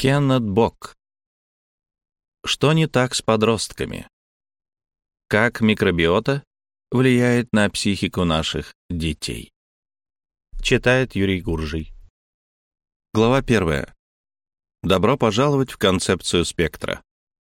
Кеннет Бок. Что не так с подростками? Как микробиота влияет на психику наших детей? Читает Юрий Гуржий. Глава 1. Добро пожаловать в концепцию спектра.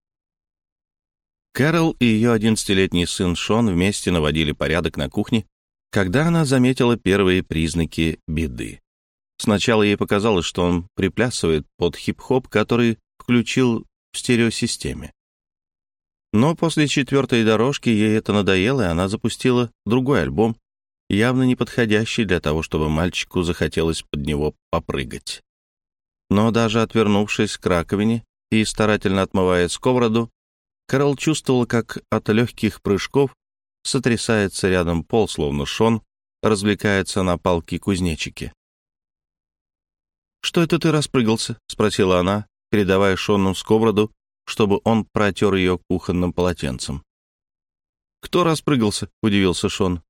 Кэрол и ее 11-летний сын Шон вместе наводили порядок на кухне, когда она заметила первые признаки беды. Сначала ей показалось, что он приплясывает под хип-хоп, который включил в стереосистеме. Но после 4-й дорожки ей это надоело, и она запустила другой альбом, явно не подходящий для того, чтобы мальчику захотелось под него попрыгать. Но даже отвернувшись к раковине и старательно отмывая сковороду, Кэрол чувствовала, как от легких прыжков сотрясается рядом пол, словно Шон развлекается на палке-кузнечике. «Что это ты распрыгался?» — спросила она, передавая Шону сковороду, чтобы он протер ее кухонным полотенцем. «Кто распрыгался?» — удивился Шон.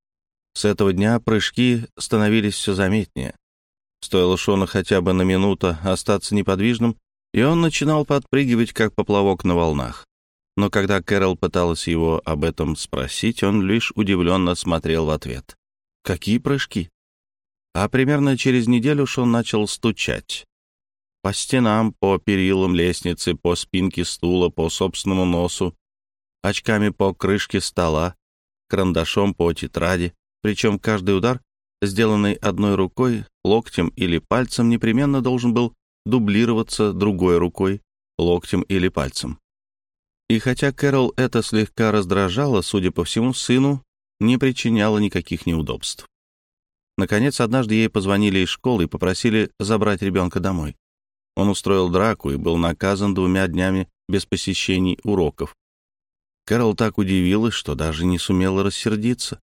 С этого дня прыжки становились все заметнее. Стоило Шону хотя бы на минуту остаться неподвижным, и он начинал подпрыгивать, как поплавок на волнах. Но когда Кэрол пыталась его об этом спросить, он лишь удивленно смотрел в ответ. «Какие прыжки?» А примерно через неделю Шон начал стучать. По стенам, по перилам лестницы, по спинке стула, по собственному носу, очками по крышке стола, карандашом по тетради, причем каждый удар, сделанный одной рукой, локтем или пальцем, непременно должен был дублироваться другой рукой, локтем или пальцем. И хотя Кэрол это слегка раздражало, судя по всему, сыну не причиняло никаких неудобств. Наконец, однажды ей позвонили из школы и попросили забрать ребенка домой. Он устроил драку и был наказан 2 днями без посещений уроков. Кэрол так удивилась, что даже не сумела рассердиться.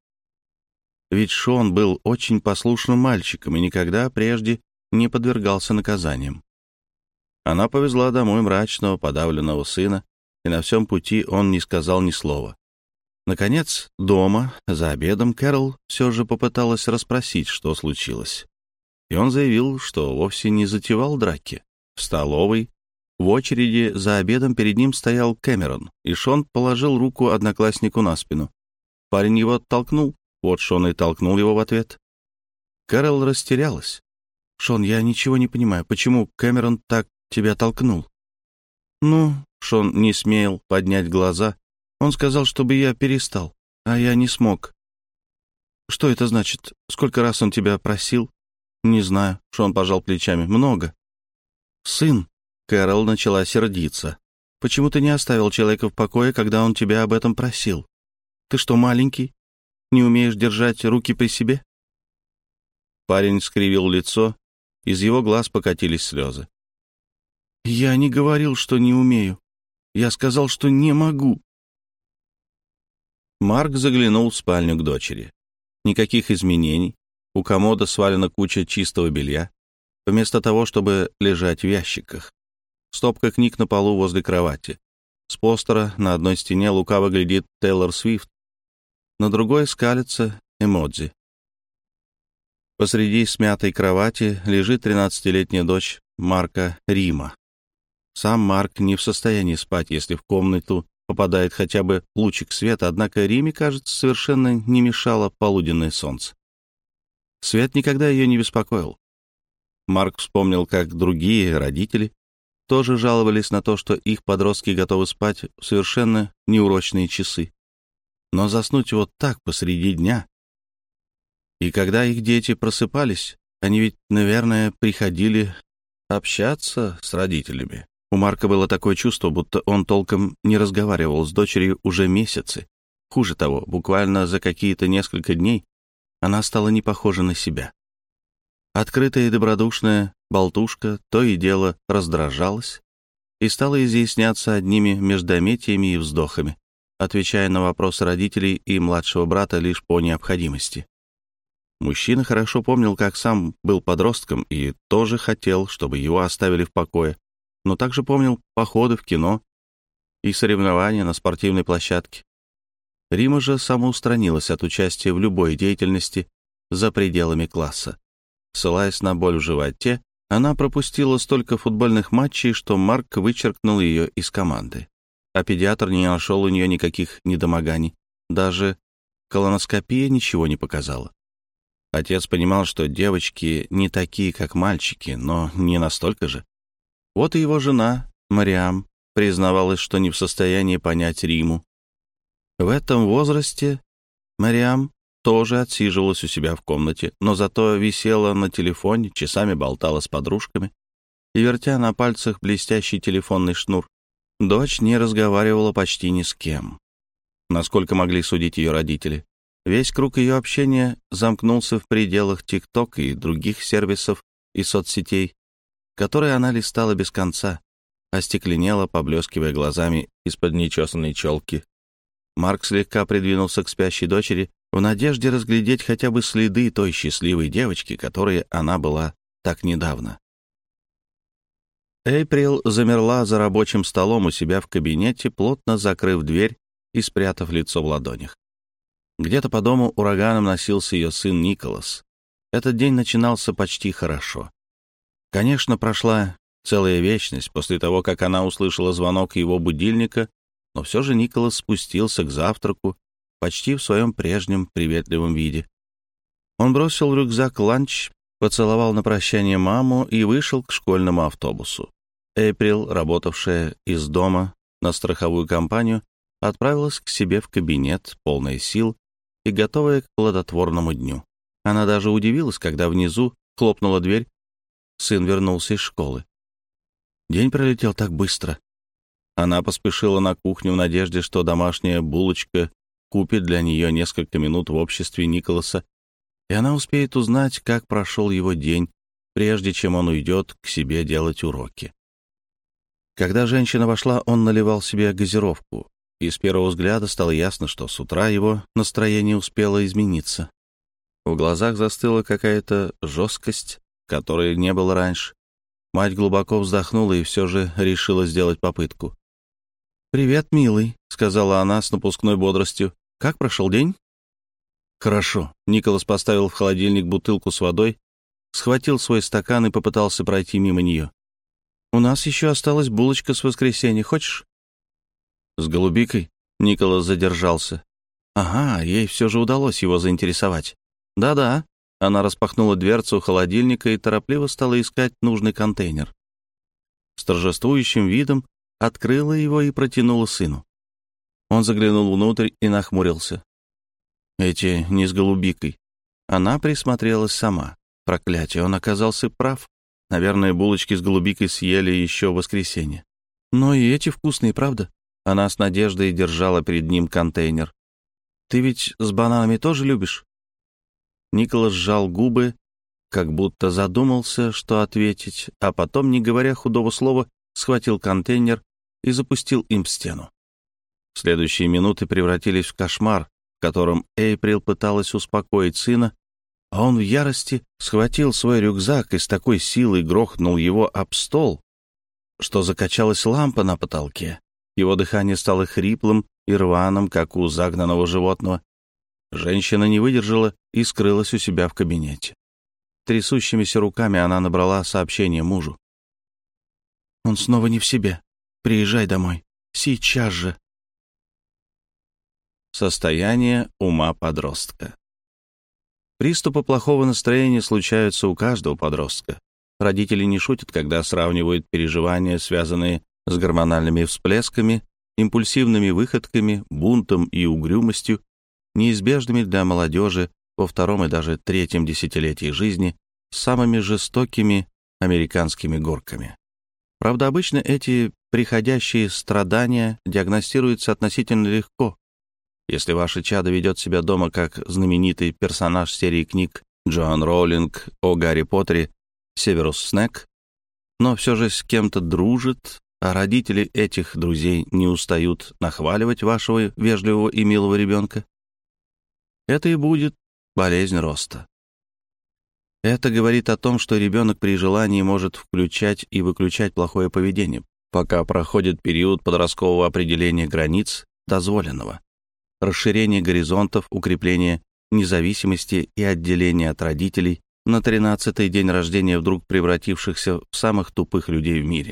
Ведь Шон был очень послушным мальчиком и никогда прежде не подвергался наказаниям. Она повезла домой мрачного, подавленного сына, и на всем пути он не сказал ни слова. Наконец, дома, за обедом, Кэрол все же попыталась расспросить, что случилось. И он заявил, что вовсе не затевал драки. В столовой, в очереди за обедом перед ним стоял Кэмерон, и Шон положил руку однокласснику на спину. Парень его оттолкнул, вот Шон и толкнул его в ответ. Кэрол растерялась. «Шон, я ничего не понимаю, почему Кэмерон так тебя толкнул?» «Ну...» — Шон не смел поднять глаза. «Он сказал, чтобы я перестал, а я не смог». «Что это значит? Сколько раз он тебя просил?» «Не знаю», — Шон пожал плечами. «Много». «Сын», — Кэрол начала сердиться. «Почему ты не оставил человека в покое, когда он тебя об этом просил? Ты что, маленький? Не умеешь держать руки при себе?» Парень скривил лицо, из его глаз покатились слезы. «Я не говорил, что не умею. Я сказал, что не могу». Марк заглянул в спальню к дочери. Никаких изменений. У комода свалена куча чистого белья, вместо того, чтобы лежать в ящиках. Стопка книг на полу возле кровати. С постера на одной стене лукаво глядит Тейлор Свифт, на другой скалится эмодзи. Посреди смятой кровати лежит 13-летняя дочь Марка, Рима. Сам Марк не в состоянии спать, если в комнату попадает хотя бы лучик света, однако Риме, кажется, совершенно не мешало полуденное солнце. Свет никогда ее не беспокоил. Марк вспомнил, как другие родители тоже жаловались на то, что их подростки готовы спать в совершенно неурочные часы. Но заснуть вот так посреди дня. И когда их дети просыпались, они ведь, наверное, приходили общаться с родителями. У Марка было такое чувство, будто он толком не разговаривал с дочерью уже месяцы. Хуже того, буквально за какие-то несколько дней она стала не похожа на себя. Открытая и добродушная болтушка то и дело раздражалась и стала изъясняться одними междометиями и вздохами, отвечая на вопросы родителей и младшего брата лишь по необходимости. Мужчина хорошо помнил, как сам был подростком и тоже хотел, чтобы его оставили в покое, но также помнил походы в кино и соревнования на спортивной площадке. Рима же самоустранилась от участия в любой деятельности за пределами класса, ссылаясь на боль в животе Она пропустила столько футбольных матчей, что Марк вычеркнул ее из команды. А педиатр не нашел у нее никаких недомоганий. Даже колоноскопия ничего не показала. Отец понимал, что девочки не такие, как мальчики, но не настолько же. Вот и его жена, Мариам, признавалась, что не в состоянии понять Риму. В этом возрасте Мариам тоже отсиживалась у себя в комнате, но зато висела на телефоне, часами болтала с подружками и, вертя на пальцах блестящий телефонный шнур, дочь не разговаривала почти ни с кем. Насколько могли судить ее родители, весь круг ее общения замкнулся в пределах ТикТок и других сервисов и соцсетей, которые она листала без конца, остекленела, поблескивая глазами из-под нечесанной челки. Марк слегка придвинулся к спящей дочери в надежде разглядеть хотя бы следы той счастливой девочки, которой она была так недавно. Эйприл замерла за рабочим столом у себя в кабинете, плотно закрыв дверь и спрятав лицо в ладонях. Где-то по дому ураганом носился ее сын Николас. Этот день начинался почти хорошо. Конечно, прошла целая вечность после того, как она услышала звонок его будильника, но все же Николас спустился к завтраку почти в своем прежнем приветливом виде. Он бросил в рюкзак ланч, поцеловал на прощание маму и вышел к школьному автобусу. Эйприл, работавшая из дома на страховую компанию, отправилась к себе в кабинет, полная сил и готовая к плодотворному дню. Она даже удивилась, когда внизу хлопнула дверь. Сын вернулся из школы. День пролетел так быстро. Она поспешила на кухню в надежде, что домашняя булочка купит для нее несколько минут в обществе Николаса, и она успеет узнать, как прошел его день, прежде чем он уйдет к себе делать уроки. Когда женщина вошла, он наливал себе газировку, и с первого взгляда стало ясно, что с утра его настроение успело измениться. В глазах застыла какая-то жесткость, которой не было раньше. Мать глубоко вздохнула и все же решила сделать попытку. «Привет, милый», — сказала она с напускной бодростью. «Как прошел день?» «Хорошо». Николас поставил в холодильник бутылку с водой, схватил свой стакан и попытался пройти мимо нее. «У нас еще осталась булочка с воскресенья. Хочешь?» «С голубикой?» Николас задержался. Ага, ей все же удалось его заинтересовать. «Да-да». Она распахнула дверцу холодильника и торопливо стала искать нужный контейнер. С торжествующим видом открыла его и протянула сыну. Он заглянул внутрь и нахмурился. Эти не с голубикой. Она присмотрелась сама. Проклятие, он оказался прав. Наверное, булочки с голубикой съели еще в воскресенье. Но и эти вкусные, правда? Она с надеждой держала перед ним контейнер. «Ты ведь с бананами тоже любишь?» Николас сжал губы, как будто задумался, что ответить, а потом, не говоря худого слова, схватил контейнер и запустил им в стену. Следующие минуты превратились в кошмар, в котором Эйприл пыталась успокоить сына, а он в ярости схватил свой рюкзак и с такой силой грохнул его об стол, что закачалась лампа на потолке. Его дыхание стало хриплым и рваным, как у загнанного животного. Женщина не выдержала и скрылась у себя в кабинете. Трясущимися руками она набрала сообщение мужу. «Он снова не в себе. Приезжай домой. Сейчас же». Состояние ума подростка. Приступы плохого настроения случаются у каждого подростка. Родители не шутят, когда сравнивают переживания, связанные с гормональными всплесками, импульсивными выходками, бунтом и угрюмостью, неизбежными для молодежи во втором и даже третьем десятилетии жизни, с самыми жестокими американскими горками. Правда, обычно эти приходящие страдания диагностируются относительно легко. Если ваше чадо ведет себя дома как знаменитый персонаж серии книг Джоан Роулинг о Гарри Поттере Северус Снег, но все же с кем-то дружит, а родители этих друзей не устают нахваливать вашего вежливого и милого ребенка, это и будет болезнь роста. Это говорит о том, что ребенок при желании может включать и выключать плохое поведение, пока проходит период подросткового определения границ дозволенного, расширения горизонтов, укрепления независимости и отделения от родителей на 13-й день рождения вдруг превратившихся в самых тупых людей в мире.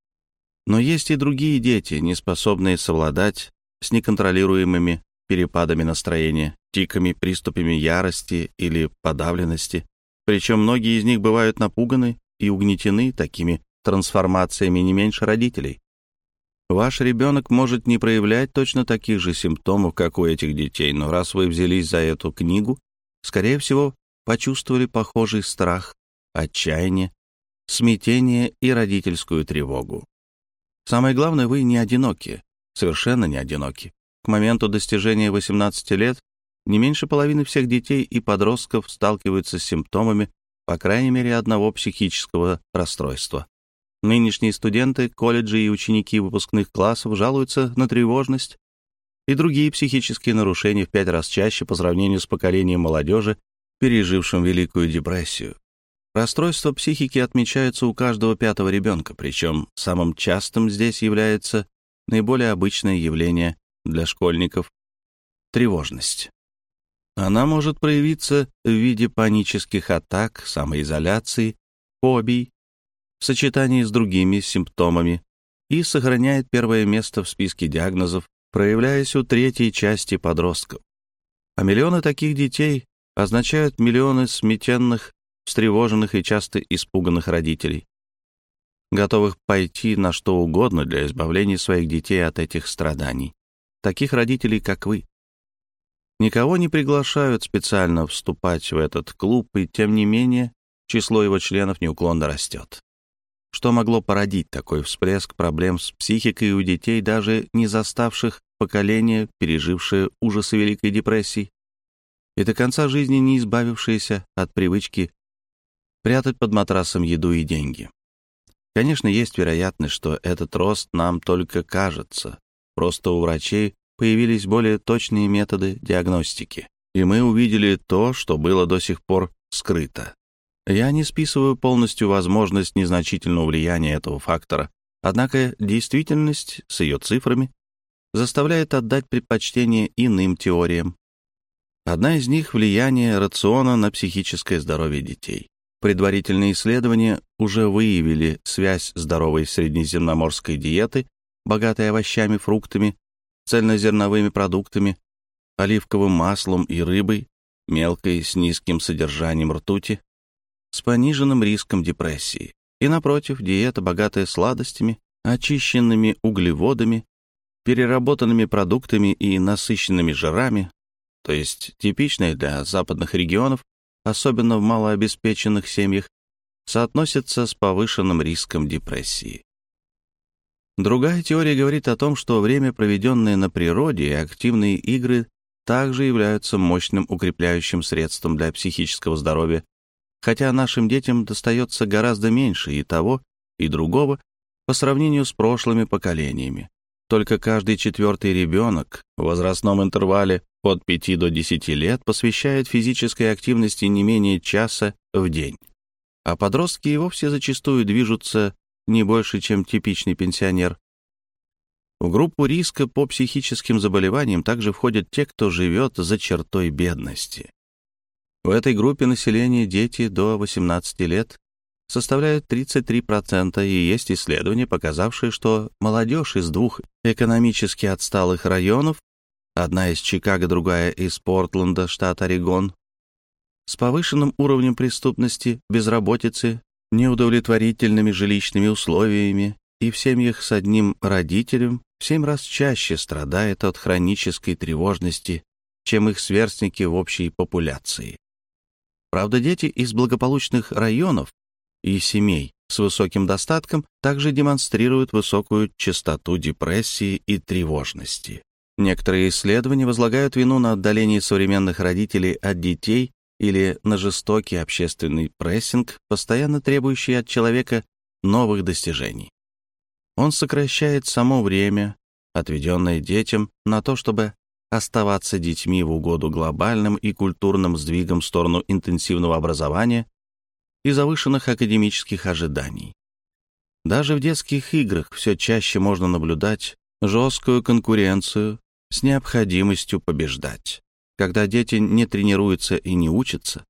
Но есть и другие дети, не способные совладать с неконтролируемыми перепадами настроения, тиками, приступами ярости или подавленности. Причем многие из них бывают напуганы и угнетены такими трансформациями не меньше родителей. Ваш ребенок может не проявлять точно таких же симптомов, как у этих детей, но раз вы взялись за эту книгу, скорее всего, почувствовали похожий страх, отчаяние, смятение и родительскую тревогу. Самое главное, вы не одиноки, совершенно не одиноки. К моменту достижения 18 лет не меньше половины всех детей и подростков сталкиваются с симптомами, по крайней мере, одного психического расстройства. Нынешние студенты, колледжи и ученики выпускных классов жалуются на тревожность и другие психические нарушения в 5 раз чаще по сравнению с поколением молодежи, пережившим Великую депрессию. Расстройства психики отмечаются у каждого 5-го ребенка, причем самым частым здесь является наиболее обычное явление для школьников — тревожность. Она может проявиться в виде панических атак, самоизоляции, фобий, в сочетании с другими симптомами и сохраняет первое место в списке диагнозов, проявляясь у третьей части подростков. А миллионы таких детей означают миллионы сметенных, встревоженных и часто испуганных родителей, готовых пойти на что угодно для избавления своих детей от этих страданий. Таких родителей, как вы. Никого не приглашают специально вступать в этот клуб, и тем не менее число его членов неуклонно растет. Что могло породить такой всплеск проблем с психикой у детей, даже не заставших поколение, пережившее ужасы Великой депрессии, и до конца жизни не избавившиеся от привычки прятать под матрасом еду и деньги? Конечно, есть вероятность, что этот рост нам только кажется. Просто у врачей появились более точные методы диагностики, и мы увидели то, что было до сих пор скрыто. Я не списываю полностью возможность незначительного влияния этого фактора, однако действительность с ее цифрами заставляет отдать предпочтение иным теориям. Одна из них — влияние рациона на психическое здоровье детей. Предварительные исследования уже выявили связь здоровой среднеземноморской диеты, богатой овощами, фруктами, цельнозерновыми продуктами, оливковым маслом и рыбой, мелкой с низким содержанием ртути, с пониженным риском депрессии. И, напротив, диета, богатая сладостями, очищенными углеводами, переработанными продуктами и насыщенными жирами, то есть типичная для западных регионов, особенно в малообеспеченных семьях, соотносится с повышенным риском депрессии. Другая теория говорит о том, что время, проведенное на природе, и активные игры также являются мощным укрепляющим средством для психического здоровья, хотя нашим детям достается гораздо меньше и того, и другого по сравнению с прошлыми поколениями. Только каждый 4-й ребенок в возрастном интервале от 5 до 10 лет посвящает физической активности не менее часа в день, а подростки и вовсе зачастую движутся не больше, чем типичный пенсионер. В группу риска по психическим заболеваниям также входят те, кто живет за чертой бедности. В этой группе населения дети до 18 лет составляют 33%, и есть исследования, показавшие, что молодежь из 2 экономически отсталых районов, одна из Чикаго, другая из Портленда, штат Орегон, с повышенным уровнем преступности, безработицы, неудовлетворительными жилищными условиями и в семьях с одним родителем в 7 раз чаще страдает от хронической тревожности, чем их сверстники в общей популяции. Правда, дети из благополучных районов и семей с высоким достатком также демонстрируют высокую частоту депрессии и тревожности. Некоторые исследования возлагают вину на отдаление современных родителей от детей или на жестокий общественный прессинг, постоянно требующий от человека новых достижений. Он сокращает само время, отведенное детям, на то, чтобы оставаться детьми в угоду глобальным и культурным сдвигам в сторону интенсивного образования и завышенных академических ожиданий. Даже в детских играх все чаще можно наблюдать жесткую конкуренцию с необходимостью побеждать. Когда дети не тренируются и не учатся,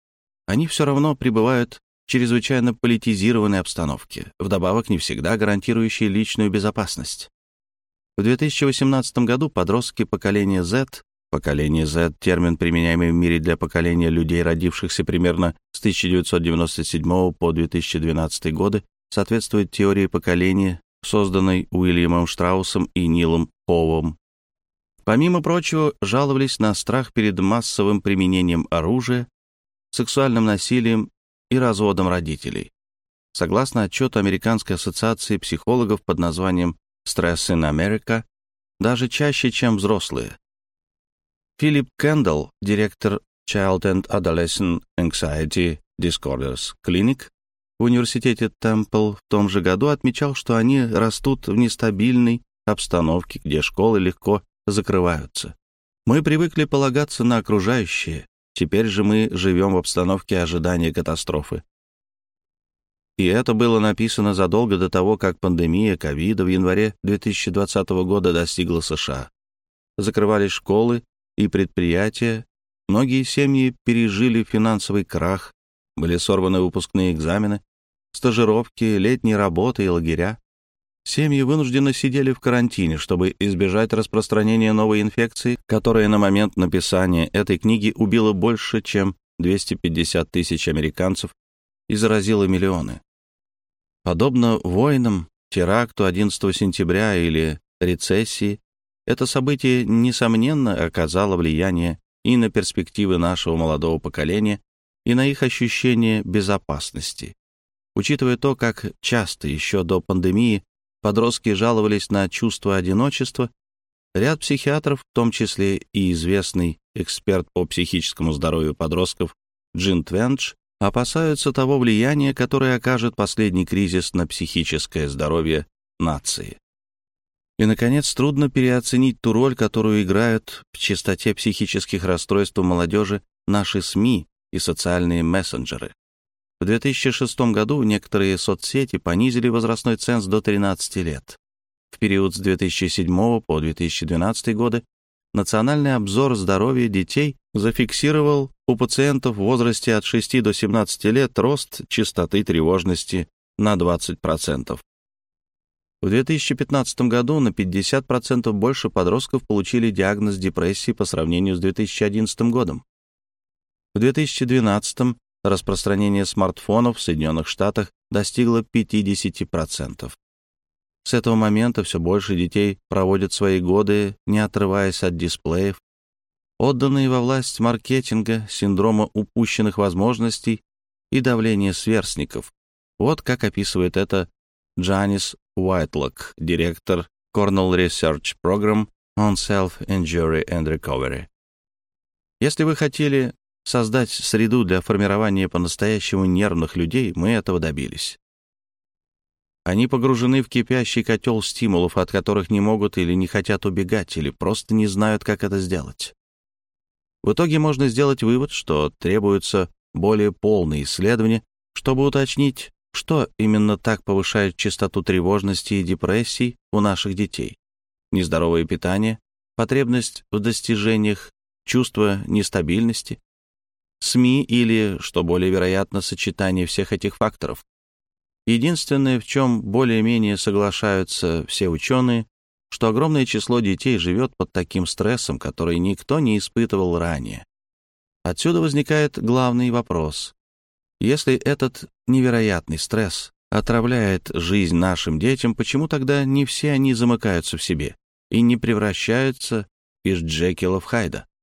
они все равно пребывают в чрезвычайно политизированной обстановке, вдобавок не всегда гарантирующей личную безопасность. В 2018 году подростки поколения Z — термин, применяемый в мире для поколения людей, родившихся примерно с 1997 по 2012 годы, соответствует теории поколения, созданной Уильямом Штраусом и Нилом Хоувом. Помимо прочего, жаловались на страх перед массовым применением оружия, сексуальным насилием и разводом родителей. Согласно отчету Американской ассоциации психологов под названием «Stress in America», даже чаще, чем взрослые. Филипп Кэндалл, директор Child and Adolescent Anxiety Disorders Clinic в университете Темпл в том же году отмечал, что они растут в нестабильной обстановке, где школы легко закрываются. Мы привыкли полагаться на окружающее, теперь же мы живем в обстановке ожидания катастрофы. И это было написано задолго до того, как пандемия ковида в январе 2020 года достигла США. Закрывались школы и предприятия, многие семьи пережили финансовый крах, были сорваны выпускные экзамены, стажировки, летние работы и лагеря. Семьи вынужденно сидели в карантине, чтобы избежать распространения новой инфекции, которая на момент написания этой книги убила больше, чем 250 тысяч американцев и заразила миллионы. Подобно войнам, теракту 11 сентября или рецессии, это событие, несомненно, оказало влияние и на перспективы нашего молодого поколения, и на их ощущение безопасности. Учитывая то, как часто еще до пандемии подростки жаловались на чувство одиночества, ряд психиатров, в том числе и известный эксперт по психическому здоровью подростков Джин Твендж, опасаются того влияния, которое окажет последний кризис на психическое здоровье нации. И, наконец, трудно переоценить ту роль, которую играют в частоте психических расстройств у молодежи наши СМИ и социальные мессенджеры. В 2006 году некоторые соцсети понизили возрастной ценз до 13 лет. В период с 2007 по 2012 годы Национальный обзор здоровья детей зафиксировал у пациентов в возрасте от 6 до 17 лет рост частоты тревожности на 20%. В 2015 году на 50% больше подростков получили диагноз депрессии по сравнению с 2011 годом. В 2012 распространение смартфонов в Соединенных Штатах достигло 50%. С этого момента все больше детей проводят свои годы, не отрываясь от дисплеев, отданные во власть маркетинга, синдрома упущенных возможностей и давления сверстников. Вот как описывает это Джанис Уайтлок, директор Cornell Research Program on Self-Injury and Recovery. Если вы хотели создать среду для формирования по-настоящему нервных людей, мы этого добились. Они погружены в кипящий котел стимулов, от которых не могут или не хотят убегать, или просто не знают, как это сделать. В итоге можно сделать вывод, что требуются более полные исследования, чтобы уточнить, что именно так повышает частоту тревожности и депрессий у наших детей. Нездоровое питание, потребность в достижениях, чувство нестабильности, СМИ или, что более вероятно, сочетание всех этих факторов. Единственное, в чем более-менее соглашаются все ученые, что огромное число детей живет под таким стрессом, который никто не испытывал ранее. Отсюда возникает главный вопрос. Если этот невероятный стресс отравляет жизнь нашим детям, почему тогда не все они замыкаются в себе и не превращаются из Джекила в Хайда?